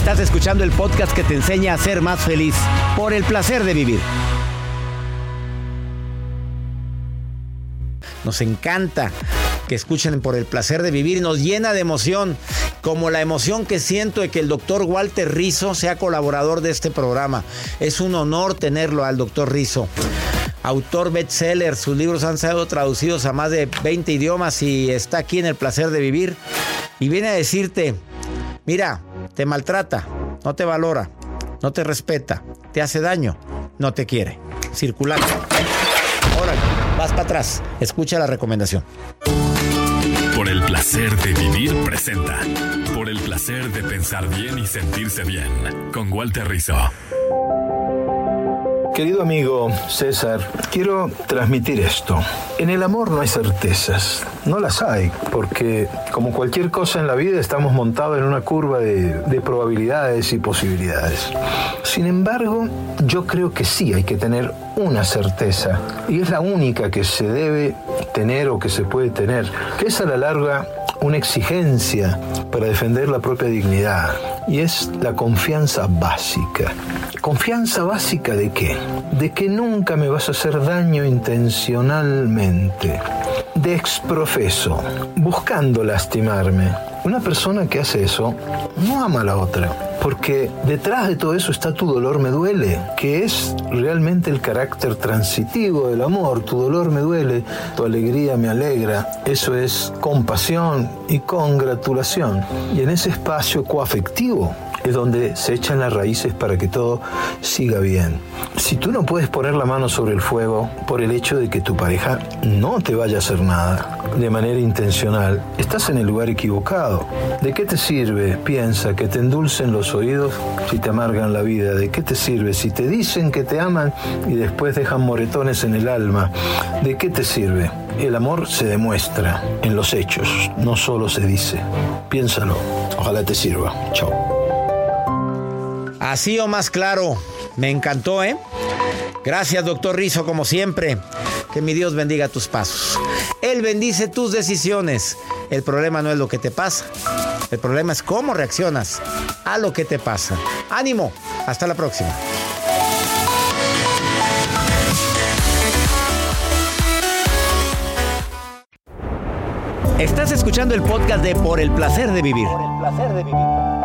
Estás escuchando el podcast que te enseña a ser más feliz por el placer de vivir. Nos encanta que escuchen por el placer de vivir. Nos llena de emoción, como la emoción que siento de que el doctor Walter Rizzo sea colaborador de este programa. Es un honor tenerlo al doctor Rizzo. Autor bestseller, sus libros han sido traducidos a más de 20 idiomas y está aquí en el placer de vivir. Y viene a decirte, mira, te maltrata, no te valora, no te respeta, te hace daño, no te quiere. Circulante. Órale, vas para atrás. Escucha la recomendación. Por el placer de vivir presenta. Por el placer de pensar bien y sentirse bien. Con Walter Rizzo. Querido amigo César, quiero transmitir esto. En el amor no hay certezas, no las hay, porque como cualquier cosa en la vida estamos montados en una curva de probabilidades y posibilidades. Sin embargo, yo creo que sí hay que tener una certeza, y es la única que se debe tener o que se puede tener, que es a la larga una exigencia para defender la propia dignidad, y es la confianza básica. ¿Confianza básica de qué? De que nunca me vas a hacer daño intencionalmente, de exprofeso, buscando lastimarme. Una persona que hace eso no ama a la otra, porque detrás de todo eso está tu dolor me duele, que es realmente el carácter transitivo del amor. Tu dolor me duele, tu alegría me alegra. Eso es compasión y congratulación. Y en ese espacio coafectivo es donde se echan las raíces para que todo siga bien. Si tú no puedes poner la mano sobre el fuego por el hecho de que tu pareja no te vaya a hacer nada de manera intencional, estás en el lugar equivocado. ¿De qué te sirve, piensa, que te endulcen los oídos si te amargan la vida? ¿De qué te sirve si te dicen que te aman y después dejan moretones en el alma? ¿De qué te sirve? El amor se demuestra en los hechos, no solo se dice. Piénsalo. Ojalá te sirva. Chao. Así o más claro. Me encantó, ¿eh? Gracias, doctor Rizzo, como siempre. Que mi Dios bendiga tus pasos. Él bendice tus decisiones. El problema no es lo que te pasa. El problema es cómo reaccionas a lo que te pasa. ¡Ánimo! Hasta la próxima. Estás escuchando el podcast de Por el placer de vivir. Por el placer de vivir.